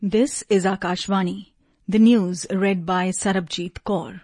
This is Akashvani. The news read by Sarabjit Kaur.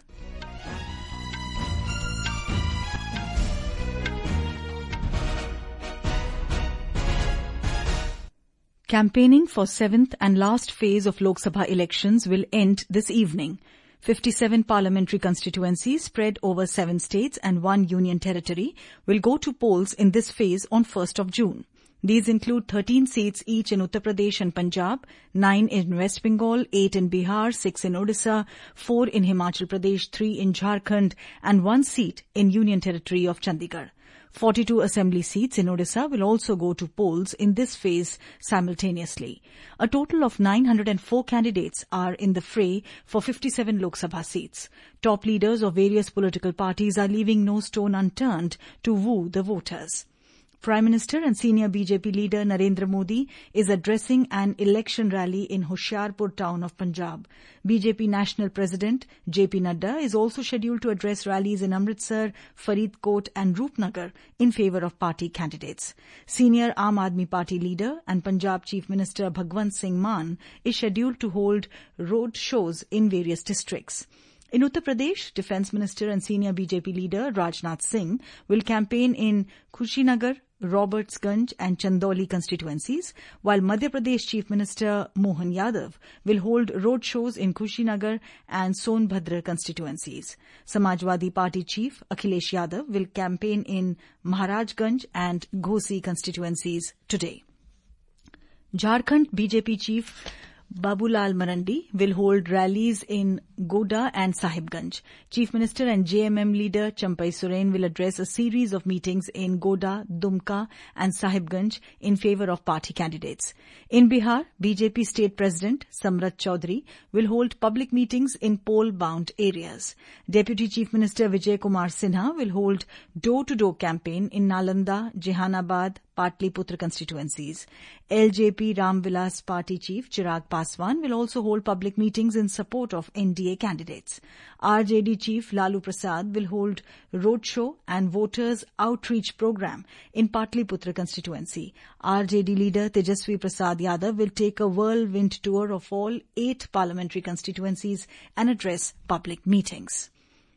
Campaigning for 7th and last phase of Lok Sabha elections will end this evening. 57 parliamentary constituencies spread over 7 states and 1 union territory will go to polls in this phase on 1st of June. These include 13 seats each in Uttar Pradesh and Punjab, 9 in West Bengal, 8 in Bihar, 6 in Odisha, 4 in Himachal Pradesh, 3 in Jharkhand, and 1 seat in Union Territory of Chandigarh. 42 assembly seats in Odisha will also go to polls in this phase simultaneously. A total of 904 candidates are in the fray for 57 Lok Sabha seats. Top leaders of various political parties are leaving no stone unturned to woo the voters. Prime Minister and senior BJP leader Narendra Modi is addressing an election rally in Hoshiarpur town of Punjab. BJP National President JP Nadda is also scheduled to address rallies in Amritsar, Faridkot and Roopnagar in favour of party candidates. Senior Aam Aadmi Party leader and Punjab Chief Minister Bhagwant Singh Mann is scheduled to hold road shows in various districts. In Uttar Pradesh, Defence Minister and senior BJP leader Rajnath Singh will campaign in Kushinagar, Robertsganj and Chandauli constituencies, while Madhya Pradesh Chief Minister Mohan Yadav will hold road shows in Kushinagar and Sonbhadra constituencies. Samajwadi Party Chief Akhilesh Yadav will campaign in Maharajganj and Ghosi constituencies today. Jharkhand BJP Chief Babulal Marandi will hold rallies in Goda and Sahibganj. Chief Minister and JMM leader Champai Soren will address a series of meetings in Goda, Dumka and Sahibganj in favour of party candidates. In Bihar, BJP State President Samrat Chaudhary will hold public meetings in poll-bound areas. Deputy Chief Minister Vijay Kumar Sinha will hold door-to-door campaign in Nalanda, Jehanabad, Patliputra constituencies. LJP Ram Vilas Party Chief Chirag Paswan will also hold public meetings in support of NDA candidates. RJD Chief Lalu Prasad will hold roadshow and voters outreach program in Patliputra constituency. RJD leader Tejasvi Prasad Yadav will take a whirlwind tour of all 8 parliamentary constituencies and address public meetings.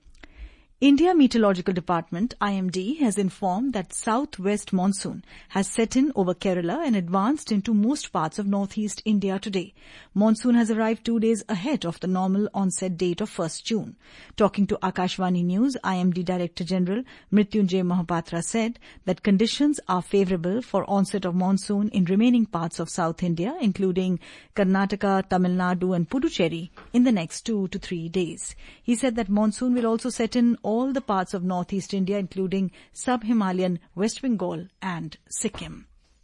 India Meteorological Department IMD has informed that southwest monsoon has set in over Kerala and advanced into most parts of northeast India today. Monsoon has arrived 2 days ahead of the normal onset date of 1st June. Talking to Akashvani News, IMD Director General Mrityunjay Mohapatra said that conditions are favourable for onset of monsoon in remaining parts of South India, including Karnataka, Tamil Nadu and Puducherry in the next 2 to 3 days. He said that monsoon will also set in all the parts of northeast India, including sub-Himalayan West Bengal and Sikkim.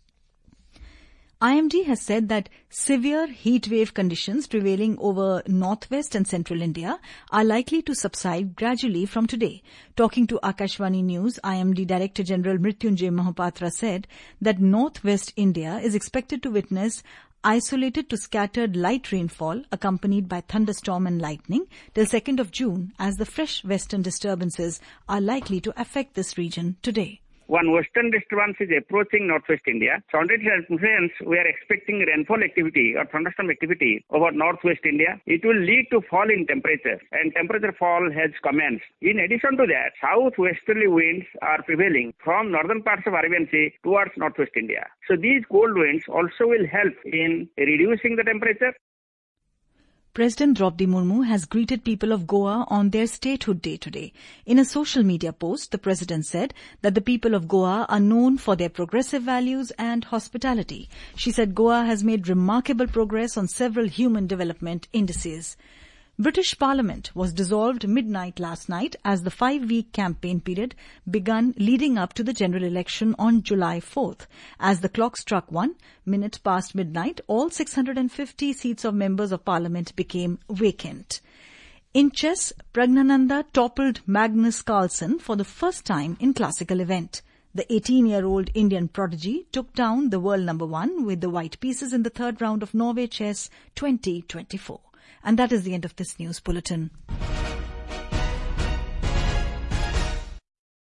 IMD has said that severe heat wave conditions prevailing over northwest and central India are likely to subside gradually from today. Talking to Akashvani News, IMD Director General Mrityunjay Mohapatra said that northwest India is expected to witness isolated to scattered light rainfall accompanied by thunderstorm and lightning till 2nd of June, as the fresh western disturbances are likely to affect this region today. One western disturbance is approaching northwest India. So under its influence, we are expecting rainfall activity or thunderstorm activity over northwest India. It will lead to fall in temperature, and temperature fall has commenced. In addition to that, southwesterly winds are prevailing from northern parts of Arabian Sea towards northwest India. So these cold winds also will help in reducing the temperature. President Draupadi Murmu has greeted people of Goa on their statehood day today. In a social media post, the president said that the people of Goa are known for their progressive values and hospitality. She said Goa has made remarkable progress on several human development indices. British Parliament was dissolved midnight last night as the 5-week campaign period began leading up to the general election on July 4th. As the clock struck 1 minute past midnight, all 650 seats of members of Parliament became vacant. In chess, Pragnananda toppled Magnus Carlsen for the first time in classical event. The 18-year-old Indian prodigy took down the world number 1 with the white pieces in the 3rd round of Norway Chess 2024. And that is the end of this news bulletin.